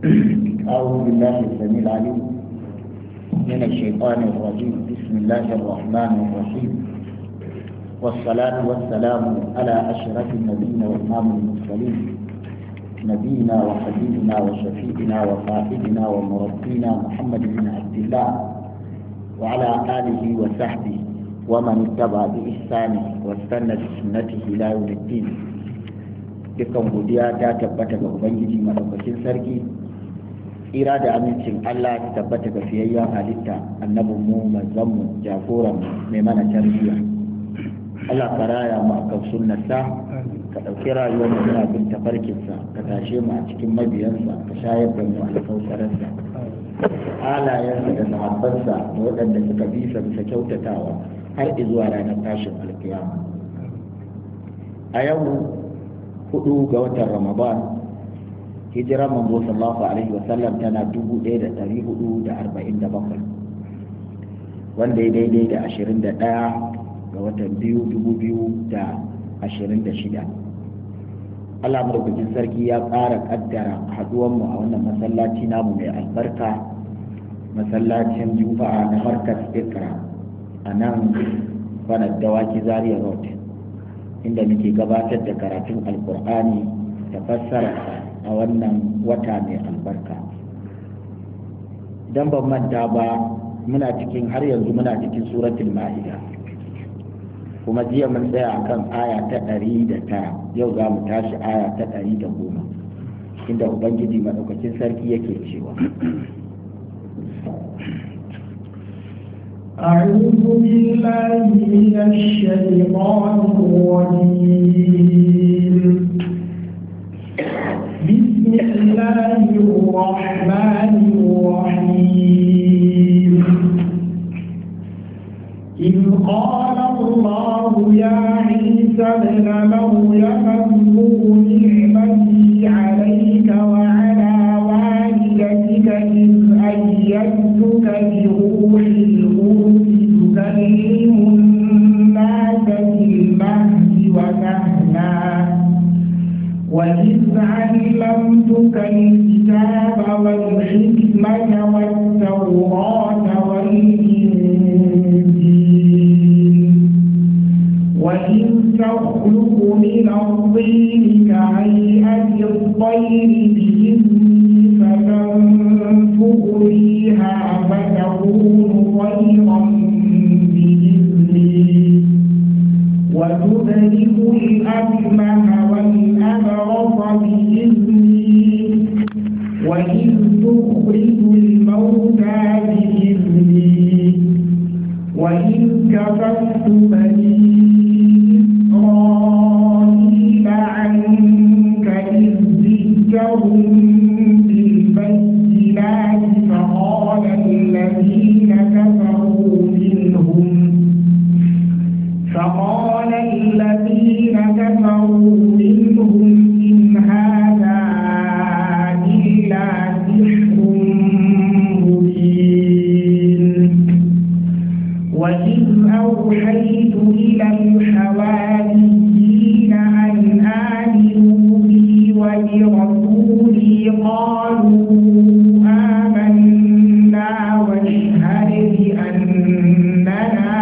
أعوذ بالله السميع العليم من الشيطان الرجيم. بسم الله الرحمن الرحيم، والصلاة والسلام على أشرف النبيين وإمام المرسلين، نبينا وحبيبنا وشفيعنا وقائدنا ومربينا محمد بن عبد الله وعلى آله وصحبه ومن اتبع بإحسانه واستنى بسنته إلى يوم الدين. dukkan godiya ta tabbata ga Ubangiji madaukakin sarki, tsira da amincin Allah ta tabbata ga fiyayyen halitta, annabin mu, manzon mu, jagoran mai mana tarbiyya. Allah ka raya mu akan sunnarsa, ka ɗauki rayuwar mu muna bin tafarkinsa, ka tashe mu a cikin mabiyansa, ka shayar da mu alkausaransa, halayensa da sahabbansa da waɗanda suka bisa kyautatawa har zuwa ranar tashin alkiyama. A yau 4 ga watan Ramadan, hijirar manzo sallallahu alaihi wasallam tana 1447, wanda ya daidai da 21 ga watan 2026. Allah madaukakin sarki ya ƙara ƙaddara haduwanmu a wannan masallaci namu mai albarka, masallacin Juma'a na Markaz Ikra a nan Banar Dawaki Zaria Road, inda muke gabatar da karatun Alƙur'ani da fassara a wannan wata mai albarka. Idan ban manta ba, har yanzu muna cikin suratul Ma'ida, kuma jiya mun tsaya akan aya ta 109. Yau za mu tashi aya ta 110, inda Ubangiji madaukakin sarki yake cewa أعوذ بالله من الشيطان الرجيم. بسم الله الرحمن الرحيم. إذ قال الله يا عيسى ابن مريم اذكر نعمتي عليك وعلى والدتك إذ أيدتك بروح تكلم الناس في المهد وكهلا وإذ علمتك الكتاب والحكمة والتوراة والإنجيل وإذ تخلق من الطين كهيئة الطير بإذني فتنفخ فيها فتكون طيرا بإذني وتبرئ الأكمه والأبرص بإذني وإذ تخرج الموتى بإذني وإذ كففت بني إسرائيل عنك إذ جئتهم بالبينات فقال الذين كفروا منهم إن هذا إلا سحر مبين. وإذ أوحيت إلى الحواريين أن آمنوا بي وبرسولي قالوا آمنا واشهد بأننا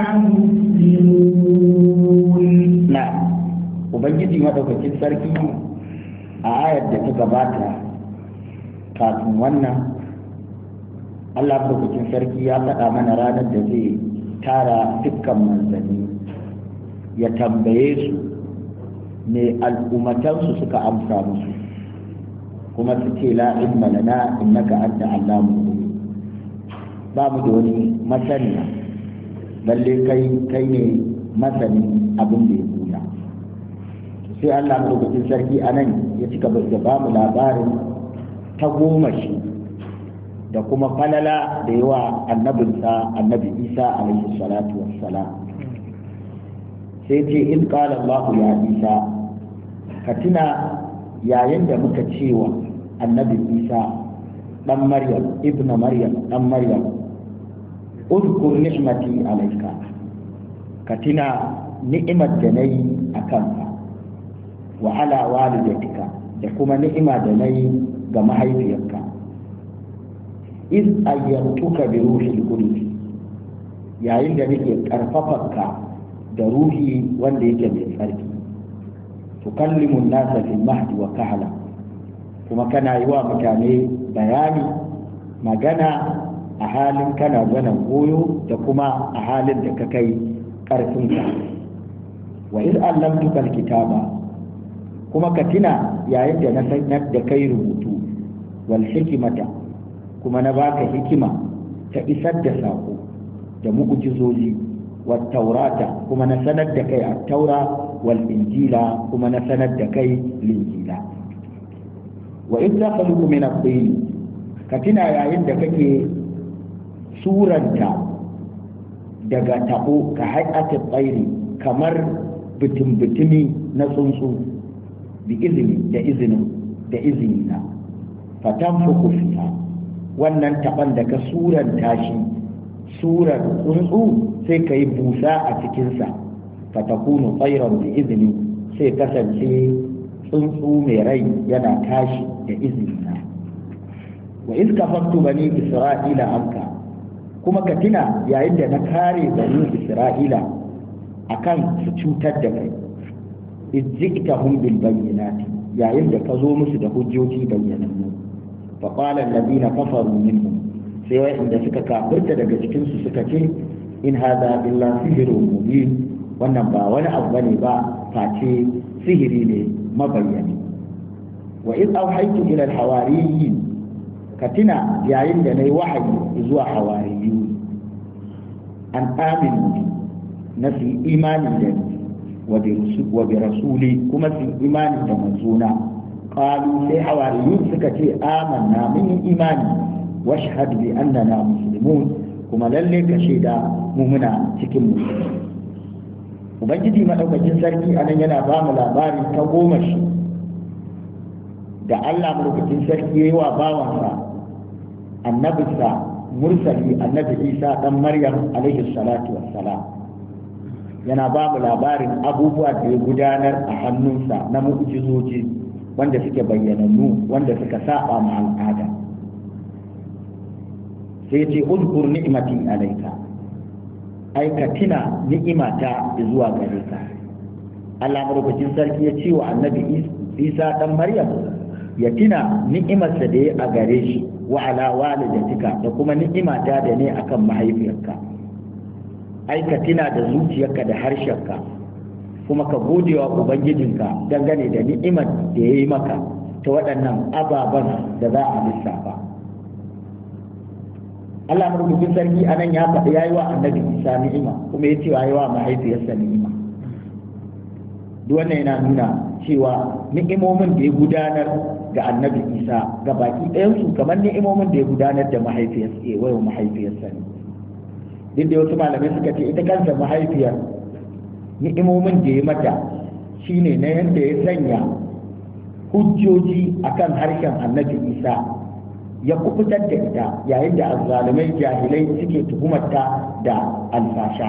مسلمون. نعم، Ubangiji madaukakin sarki a ayar da ta gabata kafin wannan, Allah madaukakin sarki ya faɗa mana ranar da zai tara dukkan manzanni ya tambaye su me al'ummatansu suka amsa musu, kuma su ce la ilma lana innaka anta allamul ghuyub. Ba mu da wani masaniya, lalle kai ne masani abin da ya buya. Sai Allah madaukakin sarki anan ya cika da ba mu labarin tagomashi da kuma falala da yawa annabinsa annabi Isa alaihi salatu wassalam. Sai ce in qala Allah ya Isa, ka tuna yayin da muka cewa annabi Isa dan Maryam ibn Maryam dan Maryam udkur ni'mati alayka, ka tuna ni'imar da nayi akan ka, wa ala walidatika, da kuma ni'ima da nayi ga mahaifiyarka, iz ayyantuka bi ruhil qudus yayin da nake karfafarka da ruhi wanda yake mai tsarki tukallimu an-nasa fil mahdi wa kahla kuma kana yi wa mutane bayani magana a halin kana zanen goyo da kuma a halin da ka kai ƙarfinka wa iz allamtuka alkitaba kuma ka tuna yayin da na sanar da kai rubutu wal hikimata kuma na baka hikima ta isar da sako da mu'jizoji wat taurata kuma na sanar da kai at-taura wal injila kuma na sanar da kai linjila wa iz takhluqu min at-tin ka tuna yayin da kake suranta daga tabo ka hay'ati tsairi kamar bitin-bitimi na tsuntsu bi izini da izini na fatan fuku fiha wannan taban da ka suranta shi surar tsuntsu sai ka yi busa a cikinsa fatakunu tsairan da izini sai kasance tsuntsu mai rai yana tashi da izini na wa iska fattu bani isra'ila anka kuma ka tuna yayin da na kare bani isra'ila akan su cutar da kai izjiktahum bil bayyinati yayin da ka zo musu da hujjoji bayyanannu fa qala alladhina kafaru minhum sai wa'inda suka kafirta daga cikin su suka ce in hadha illa sihrun mubin wannan ba wani abu bane ba face sihiri ne mabayyani wa iz awhaytu ila al-hawariyyin ka tuna yayin da nayi wahayi zuwa hawariyyu an aminu na su imani da ni wa bi rasuli kuma su imani da manzona qalu sai hawariyun suka ce amanna mun yi imani washhad bi annana muslimun kuma lalle ka shaida mu muna cikin musulmi ubangiji madaukakin sarki anan yana ba mu labari ta goma shi da Allah madaukakin sarki yayi wa bawansa annabinsa mursali annabi Isa dan Maryam alaihi salatu wassalam yana ba mu labarin abubuwa da ya gudanar a hannunsa na mu'jizoji wanda suke bayyanannu wanda suka saba ma al'ada sai ce uzkur ni'mati alayka ai ka tina ni'imata zuwa gare ka Allah madaukakin sarki ya ce wa annabi Isa dan Maryam ya tina ni'imarsa da ya a gare shi wa ala walidatika da kuma ni'imata da ne akan mahaifiyarka ai ka tina da zuciyarka da harshenka kuma ka gode wa ubangijinka dangane da ni'imar da ya yi maka ta waɗannan ababen da za a lissafa Allah madaukakin sarki anan ya faɗi yayi wa annabi Isa ni'ima kuma ya ce yayi wa mahaifiyarsa ni'ima duk wannan yana nuna cewa ni'imomin da ya gudanar ga annabi Isa ga baki ɗayansu kamar ni'imomin da ya gudanar da mahaifiyarsa ne duk da wasu malamai suka ce ita kansa mahaifiyar ni'imomin da ya mata shine na yadda ya sanya hujjoji akan harshen annabi Isa ya kubutar da ita yayin da azzalumai jahilai suke tuhumarta da alfasha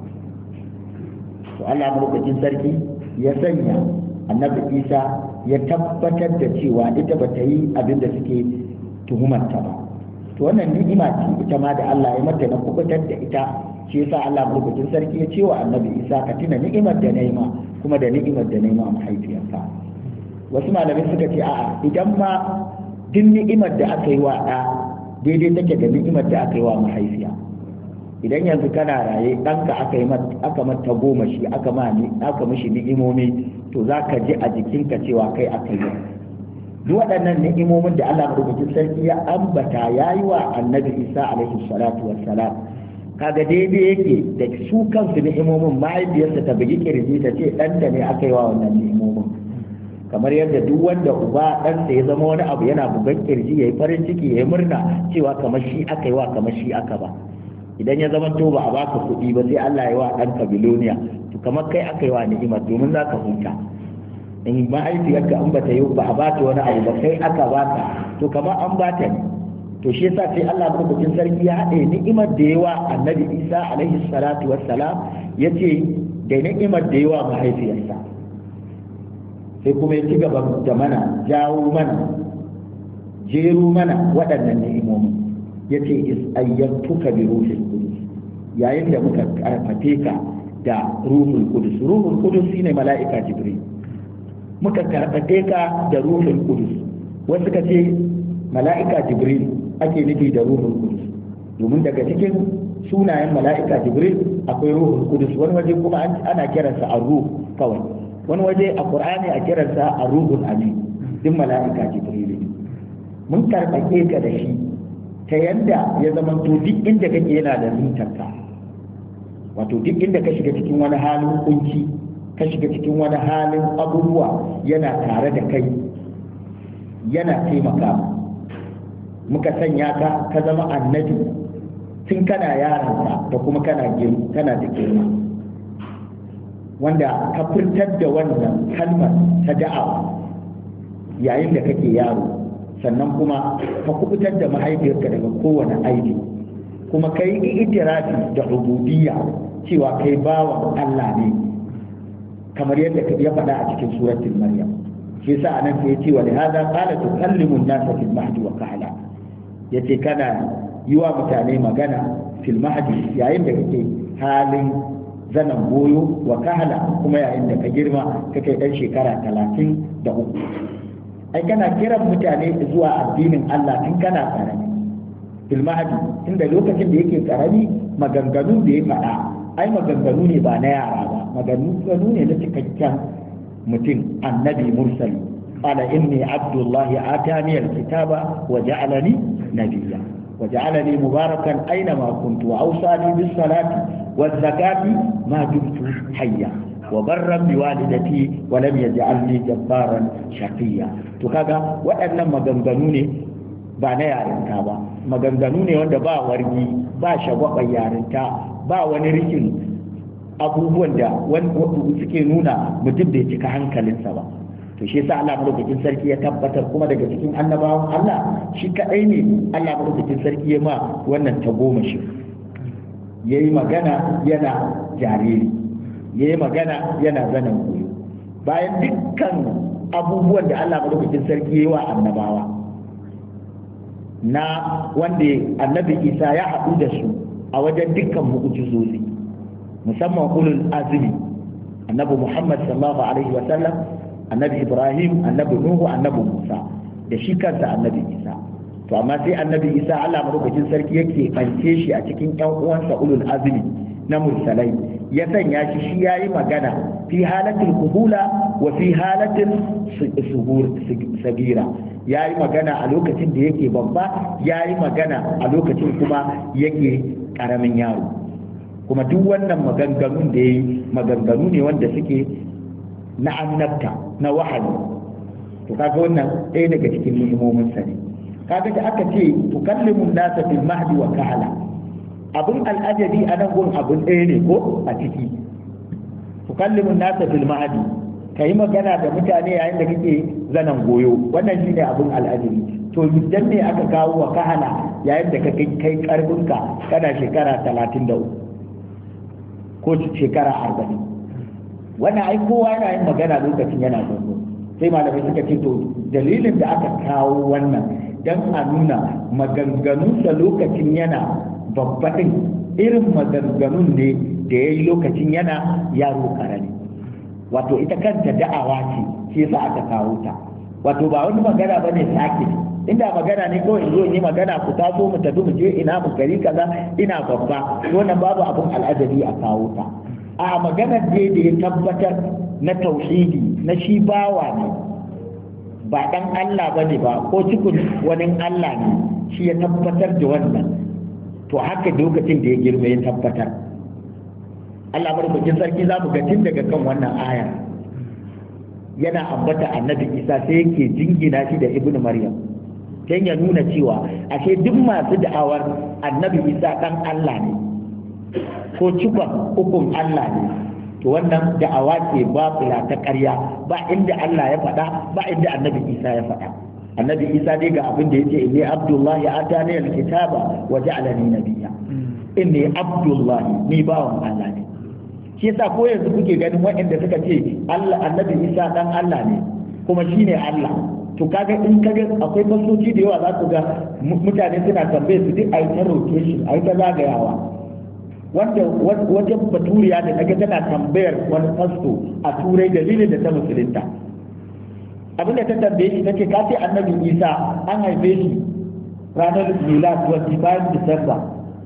to Allah madaukakin sarki ya sanya annabi Isa ya tabbatar da cewa ita ba ta yi abin da suke tuhumarta ba to wannan ni'ima ce ita ma da Allah ya mata na kubutar da ita shi yasa Allah madaukakin sarki ya ce wa annabi Isa ka tuna ni'imar da nayi ma kuma da ni'imar da nayi ma mahaifiyarka wasu malamai suka ce a'a idan ma duk ni'imar da aka yi wa ɗa daidai take da ni'imar da aka yi wa mahaifiya idan yanzu kana raye ɗanka aka mata goma shi aka mishi ni'imomi to za ka ji a jikinka cewa kai aka yi duk waɗannan ni'imomin da Allah madaukakin sarki ya ambata ya yi wa annabi Isa alaihi salatu wassalam kaga daidai yake da su kansu ni'imomin mahaifiyarsa ta bugi kirji ta ce ɗanta ne aka yi wa wannan ni'imomin kamar yadda duk wanda uba ɗansa ya zama wani abu yana bugan kirji ya yi farin ciki ya yi murna cewa kamar shi aka yi wa kamar shi aka ba idan ya zama to ba a baka kuɗi ba sai Allah ya wa ɗanka biloniya to kamar kai aka yi wa ni'imar domin za ka huta in mahaifiyarka in ba ta yi ba a bata wani abu ba kai aka baka to kamar an bata ne to shi yasa sai Allah madaukakin sarki ya haɗe ni'imar da yawa annabi Isa alaihi salatu wassalam yace da ni'imar da yawa mahaifiyarsa sai kuma ya ci gaba da mana jawo mana jeru mana waɗannan ni'imomi yace is ayyatuka bi ruhil qudus yayin da muka karfafe ka da ruhul qudus shine mala'ika jibril muka karfafe ka da ruhul qudus wasu ka ce mala'ika jibril ake nufi da ruhul qudus domin daga cikin sunayen mala'ika jibril akwai ruhul qudus wani waje kuma ana kiransa ar-ruh kawai wani waje a qur'ani a kiransa ar-ruhul amin din mala'ika jibril mun karfafe ka da shi ta yanda ya zama to duk inda kake yana da zuciyarka wato duk inda ka shiga cikin wani halin kunci ka shiga cikin wani halin abubuwa yana tare da kai yana taimaka muka sanya ka zama annabi tun kana yaranka da kuma kana da girma wanda ka furtar da wannan kalmar ta da'awa yayin da kake yaro sannan kuma ka kubutar da mahaifiyarka daga kowane aibi kuma ka yi itirafi da ubudiyya cewa kai bawan Allah ne kamar yadda ya faɗa a cikin suratul maryam shi yasa anan sai ya ce wa lihada qala tukallimu an-nasa fil mahdi wa kahla yace kana yi wa mutane magana fil mahdi yayin da kake halin zanen goyo wa kahla kuma yayin da ka girma kake dan shekara 33 ai kana kiran mutane zuwa addinin Allah tun kana karami fil mahdi inda lokacin da yake karami maganganun da ya faɗa ai maganganu ne ba na yara ba maganganu ne na cikakken mutum annabi mursali qala inni abdullahi atani alkitaba wa ja'alani nabiyya wa ja'alani mubarakan aina ma kuntu wa awsani bis salati waz zakati ma dumtu hayya wa barran bi walidati wa lam yaj'alni jabbaran shaqiya to kaga waɗannan maganganu ne ba na yarinta ba maganganu ne wanda ba wargi ba shagwaban yarinta ba wani rikin abubuwan da suke nuna mutum bai cika hankalinsa ba to shi yasa Allah madaukakin sarki ya tabbatar kuma daga cikin annabawan Allah shi kadai ne Allah madaukakin sarki ya ma wannan tagomashi yayi magana yana jariri yayi magana yana zanen goyo bayan dukkan abubuwan da Allah madaukakin sarki yayi wa annabawa na wanda annabi Isa ya haɗu da su a wajen dukkan mu'jizozi musamman ulul azmi annabi Muhammad sallallahu alaihi wa sallam annabi Ibrahim annabi Nuhu annabi Musa da shi kansa annabi Isa to amma sai annabi Isa Allah madaukakin sarki yake bance shi a cikin ƴan uwansa ulul azmi na mursalai ya sanya shi yayi magana fi halatul qubula wa fi halatul suhur sagira yayi magana a lokacin da yake babba yayi magana a lokacin kuma yake karamin yaro kuma duk wannan maganganun da yayi maganganu ne wanda suke na annabta na wahayi to kaga wannan ɗaya daga cikin muhimmomin sa ne kaga da aka ce tukallimu nasa fil mahdi wa kahala abun al'ajabi a nan gun abun ɗaya ne ko a ciki tukallimu nasa fil mahdi kai magana da mutane yayin da kake zanan goyo wannan shine abun al'ajabi to idan ne aka kawo wa kahala yayin da kai karfinka kana shekara 33 ko shekara 40 wannan ai kowa yana yin magana lokacin yana zango sai malamai suka ce to dalilin da aka kawo wannan dan a nuna maganganunsa lokacin yana babbaɗin irin maganganun ne da ya yi lokacin yana yaro karami wato ita kanta da'awa ce shi yasa aka kawo ta wato ba wani magana bane sake inda magana ne kawai in zo in yi magana ku taso mu tafi mu je ina mu gari kaza ina babba wannan babu abun al'ajabi a kawo ta a maganar da ya tabbatar na tauhidi na shi bawa ne ba dan Allah bane ba ko cikin wani Allah ne shi ya tabbatar da wannan to haka lokacin da ya girma ya tabbatar Allah barkatun sarki za mu ga tun daga kan wannan aya yana ambata annabi Isa sai yake jingina shi da ibnu Maryam dan ya nuna cewa ashe duk masu da'awar annabi Isa dan Allah ne ko cikon ukun Allah ne to wannan da'awa ce ba kula ta ƙarya ba inda Allah ya faɗa ba inda annabi Isa ya faɗa annabi Isa dai ga abin da yake inni abdullahi atani alkitaba wa ja'alani nabiyya inni abdullahi ni bawan Allah ne shi yasa ko yanzu kuke ganin waɗanda suka ce Allah annabi Isa dan Allah ne kuma shine Allah to kaga in kaga akwai fasoci da yawa za ku ga mutane suna tambaye su duk a yi ta rotation a yi ta zagayawa, wanda wajen baturiya da kaga tana tambayar wani fasto a turai dalilin da ta musulunta, abinda ta tambaye shi take ka ce annabi Isa an haife shi ranar milad 25 Disamba,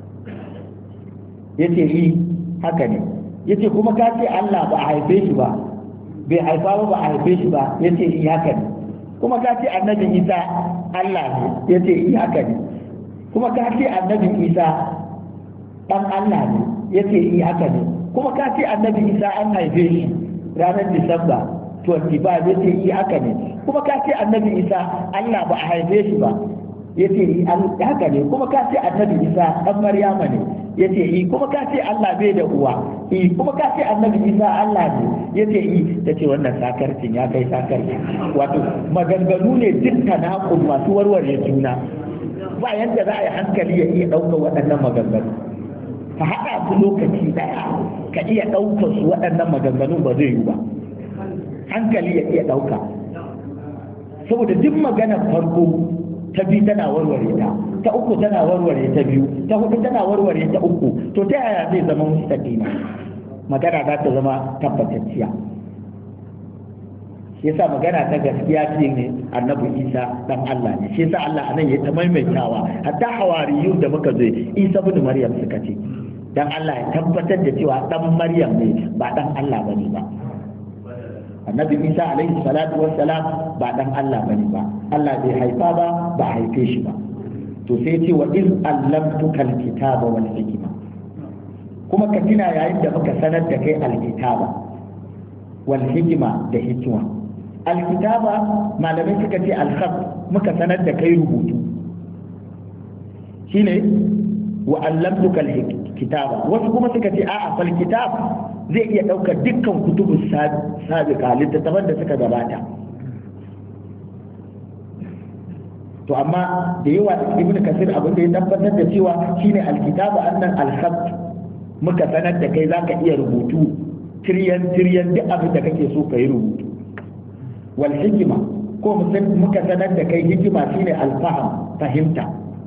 yace yi haka ne, yace kuma ka ce Allah ba a haife shi ba, bai haifa ba a haife shi ba, yace yi haka ne, kuma ka ce annabi Isa Allah ne, yace yi haka ne, kuma ka ce annabi Isa dan Allah ne, yace yi haka ne, kuma ka ce annabi Isa an haife shi ranar Disamba 25, yace yi haka ne, kuma ka ce annabi Isa Allah ba a haife shi ba, yace yi haka ne, kuma ka ce annabi Isa dan Maryama ne, yace yi, kuma ka ce Allah bai da uwa, yi, kuma ka ce annabi Isa Allah ne, yace yi. Tace wannan sakarcin ya kai sakarci, wato maganganu ne dukkan naƙun masu warware juna, ba yanda za a yi hankali ya iya ɗaukar waɗannan maganganu, ka haɗa su lokaci ɗaya ka iya ɗaukar su waɗannan maganganu ba zai yi ba, hankali ya iya ɗauka, saboda duk maganar farko ta biyu tana warware ta uku tana warware ta biyu, ta hudu tana warware ta uku, to ta yaya zai zama mustaqima, magana za ta zama tabbatacciya. Shi yasa magana ta gaskiya ce ne annabi Isa dan Allah ne, shi yasa Allah anan ya ta maimaitawa, hatta hawariyun da muka zo Isa ibn Maryam suka ce dan Allah ya tabbatar da cewa dan Maryam ne ba dan Allah bane ba. Annabi Isa alaihi salatu wassalam ba dan Allah bane ba, Allah bai haifa ba, ba a haife shi ba. To sai ce wa iz allamtuka alkitaba wal hikma, kuma ka tuna yayin da muka sanar da kai alkitaba wal hikma da hikima. Alkitaba malamai suka ce alkhat, muka sanar da kai rubutu shine wa allamtuka alkitaba, wasu kuma suka ce a'a fal kitab zai iya ɗaukar dukkan kutubus sabiqa, littattafan da suka gabata. To amma da yawa ibn kasir abin da ya tabbatar da cewa shine alkitaba annan alkhat, muka sanar da kai zaka iya rubutu tiryan duk abin da kake so kai rubutu. Wal hikima ko muka sanar da kai hikima shine alfaham, fahimta.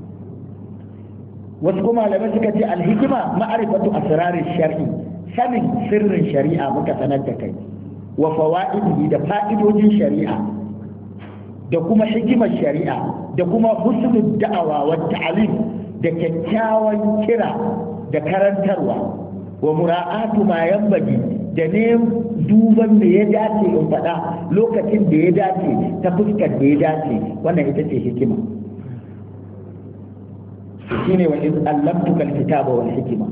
Wasu kuma malamai suka ce alhikima ma'arifatu asrarin shar'i, sanin sirrin shari'a muka sanar da kai, wa fawaidihi da fa'idojin shari'a, da kuma hikimar shari'a, da kuma husnul da'awa wa ta'lim, da kyakkyawan kira da karantarwa, wa mura'atu ma yanbaghi, da ne duban da ya dace in faɗa lokacin da ya dace ta fuskar da ya dace, wannan ita ce hikima. shine wa iz allamtuka alkitaba wal hikma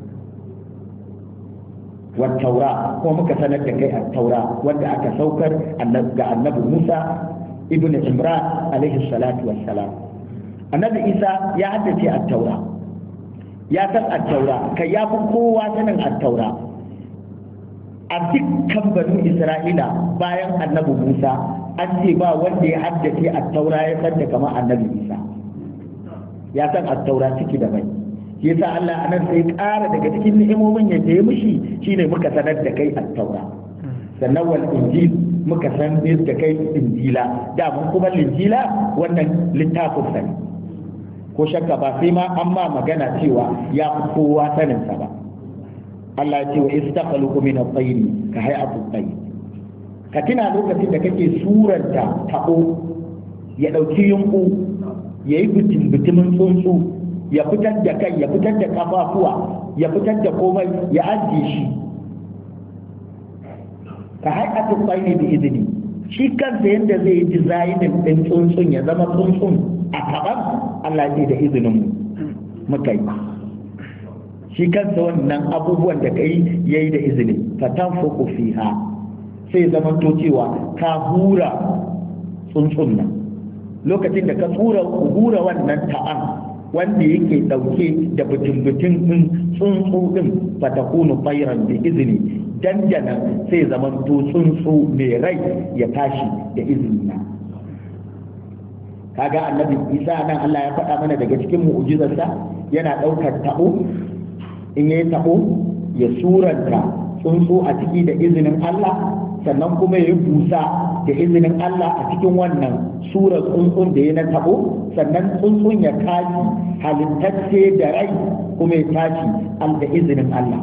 wat taura, ko muka sanar da kai at-taura wanda aka saukar ga annabi Musa ibn Imran alaihi salatu wassalam. Annabi Isa ya haddace at-taura, ya san at-taura, kai ya fi kowa sanin at-taura. A dukkan banu Isra'ila bayan annabi Musa an ce ba wanda ya haddace at-taura ya san da kamar annabi Isa, ya san at-taura ciki da bai. Yasa Allah anan sai ƙara daga cikin ni'imomin yadda ya mishi shine muka sanar da kai at-taura, sannan wal injil muka san da kai injila, da mun kuma injila wannan littafin sa ne, ko shakka ba sai ma amma magana cewa ya fi kowa sanin sa ba. Allah ya ce wa istaqaluku min at-tayr ka hay'atu at-tayr, ka tuna lokacin da kake suranta tabo ya dauki yunku yayi bitimin tsuntsu, ya fitar da kai, ya fitar da kafafuwa, ya fitar da komai, ya ajiye shi ka hay'atu at-tayr bi idni. Shi kansa yanda zai yi designin din tsuntsun ya zama tsuntsun a taban, Allah ya ce da izinin mu muka yi. Shi kansa wannan abubuwan da kai yayi da izini, fatanfuku fiha, sai zaman to cewa ka hura tsuntsun nan. Lokacin da ka hura wannan ta'an wanda yake dauke da butun-butun din tsuntsu din, fatakunu tayran bi izini, dandana sai zaman to tsuntsu mai rai ya tashi da izini na. Kaga annabi Isa nan Allah ya faɗa mana daga cikin mu'jizarsa yana ɗaukar tabo, in yayi tabo ya suranta tsuntsu a ciki da izinin Allah, sannan kuma ya busa da izinin Allah a cikin wannan surar tsuntsun da ya na tabo, sannan tsuntsun ya tashi halittacce da rai kuma ya tashi da izinin Allah.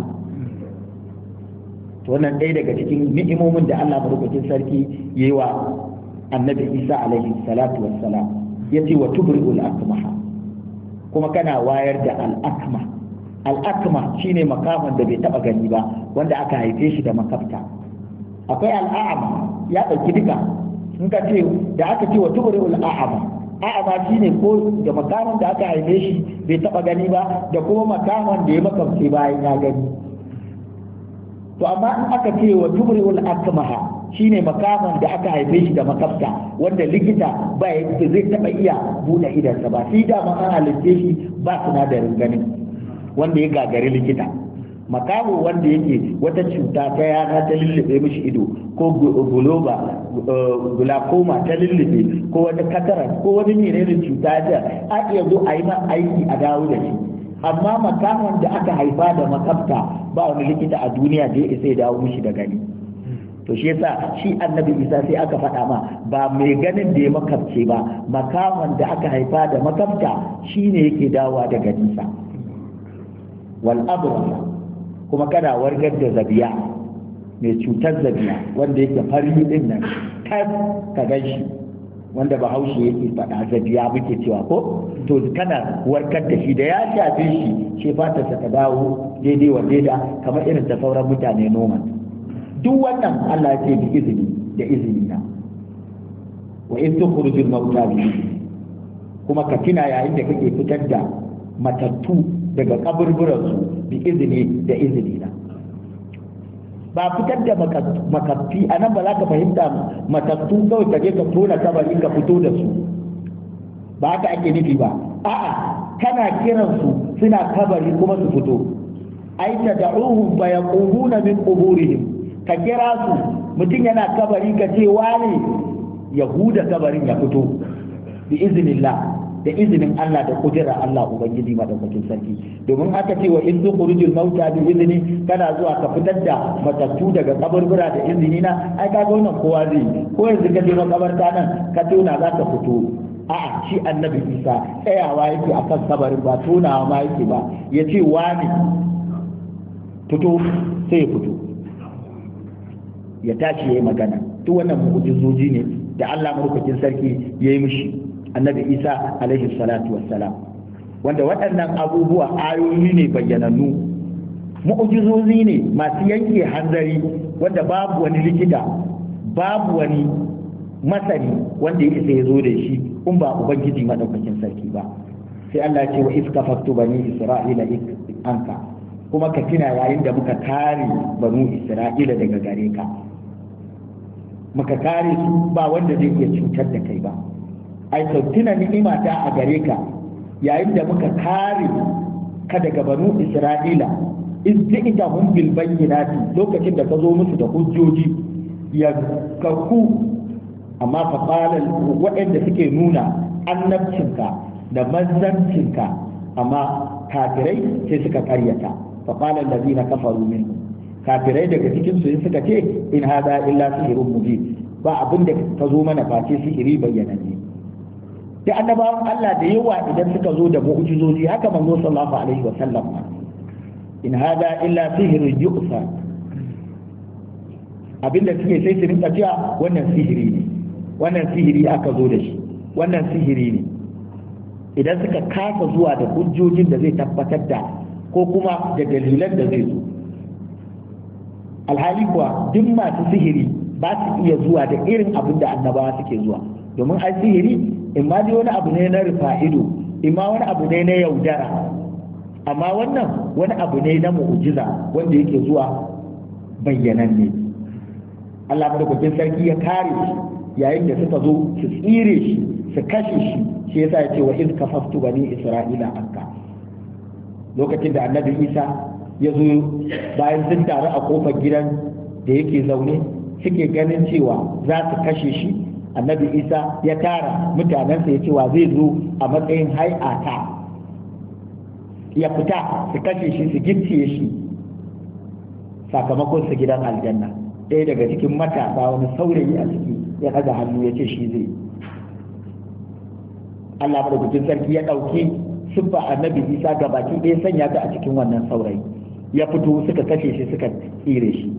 To wannan ɗaya daga cikin ni'imomin da Allah madaukakin sarki yayi wa annabi Isa alaihi salatu wassalam, yace wa tubri'ul akmaha, kuma kana wayar da al-akma. Al-akma shine makaman da bai taba gani ba, wanda aka haife shi da makafta. Akwai al-a'ma, ya dauki duka. In ka ce da aka ce wa tubri'ul a'ma, a'ma shine ko da makaman da aka haife shi bai taba gani ba, da kuma makaman da ya makafce bayan ya gani. To amma in aka ce wa tubri'ul akmaha, shine makaman da aka haife shi da makafta, wanda likita ba zai taba iya buɗe idansa ba, shi da an halitte shi ba sinadarin ganin, wanda ya gagari likita. Makaho wanda yake wata cuta ta yana ta lullube mishi ido, ko glaucoma ta lullube, ko wani cataract, ko wani menene cuta ta a iya zo a yi ma aiki a dawo da shi. Amma makahon da aka haifa da makafta ba wani likita a duniya da ya isa ya dawo mishi da gani. To shi yasa shi annabi Isa sai aka faɗa ma ba mai ganin da ya makafce ba, makaman da aka haifa da makafta shine yake dawowa da ganinsa. Wal abrasa, kuma kana wargar da zabiya, mai cutar zabiya wanda yake fari din nan tas ka ganshi, wanda bahaushe yake faɗa zabiya muke cewa ko, to kana warkar da shi da ya shafe shi fatarsa ta dawo daidai wa daida kamar irin ta sauran mutane noman. Duk wannan Allah ce bi izini da izini na. Wa in tukhrujul mauta bi, kuma ka tuna yayin da kake fitar da matattu daga kaburburan su bi izini da izini na. Ba fitar da makaffi anan ba za ka fahimta matattu kawai ka je ka tona kabari ka fito da su, ba haka ake nufi ba. A'a, kana kiran su suna kabari kuma su fito. Ai tad'uhum fa yaqumuna min quburihim, ka kira su, mutum yana kabari ka ce wane ya huda kabarin ya fito bi iznillah, da izinin Allah da kudirar Allah Ubangiji madaukakin sarki. Domin aka ce wa in tukhrujul mauta bi izni, kana zuwa ka fitar da matattu daga kaburbura da izini na, ai kaga wannan kowa zai, ko yanzu ka je makabarta nan ka tona za ka fito. A'a, shi annabi Isa tsayawa yake akan kabarin, ba tonawa ma yake ba, ya ce wane fito sai ya fito, ya tashi ya yi magana. Duk wannan mu'jizoji ne da Allah madaukakin sarki ya yi mishi annabi Isa alaihi salatu wassalam, wanda waɗannan abubuwa ayoyi ne bayyanannu, mu'jizozi ne masu yanke hanzari, wanda babu wani likita, babu wani masani wanda ya isa ya zo da shi in ba ubangiji madaukakin sarki ba. Sai Allah ya ce wa iska faktu bani isra'ila anka, kuma ka tuna yayin da muka kare banu isra'ila daga gare ka, muka kare su ba wanda zai iya cutar da kai ba. Ai tuna ni'ima ta a gare ka yayin da muka kare ka daga banu isra'ila, izdihum bil bayyinati, lokacin da ka zo musu da hujjoji ya kakku. Amma fa qala waɗanda suke nuna annabcinka da manzancinka, amma kafirai sai suka karyata. fa qala allazina kafaru minhum, kafirai daga cikin su suka ce in hada illa sihrun mubin, ba abin da ka zo mana face sihiri bayyananne. Da annabawan Allah da yawa idan suka zo da mu'jizozi, haka manzo sallallahu alaihi wa sallam, in hada illa sihrun yu'sa, abinda suke sai su rinka cewa wannan sihiri ne, wannan sihiri aka zo da shi, wannan sihiri ne. Idan suka kasa zuwa da hujjojin da zai tabbatar da, ko kuma da dalilan da zai zo. Alhali kuwa duk masu sihiri ba su iya zuwa da irin abin da annabawa suke zuwa, domin ai sihiri in ma dai wani abu ne na rufa ido, in ma wani abu ne na yaudara, amma wannan wani abu ne na mu'jiza wanda yake zuwa bayyananne. Allah madaukakin sarki ya kare shi yayin da suka zo su tsire shi, su kashe shi. Shi yasa ya ce wa iz kafaftu bani isra'ila anka, lokacin da annabi Isa ya zo bayan sun taru a kofar gidan da yake zaune, suke ganin cewa za su kashe shi. Annabi Isa ya tara mutanensa ya ce wa zai zo a matsayin hai'ata ya fita su kashe shi, su gicciye shi, sakamakon su gidan aljanna. Ɗaya daga cikin matasa, wani saurayi a ciki ya ɗaga hannu ya ce shi zai. Allah madaukakin sarki ya ɗauki siffa annabi Isa ga baki ɗaya sanya ta a cikin wannan saurayi, ya fito suka kashe shi suka tsire shi.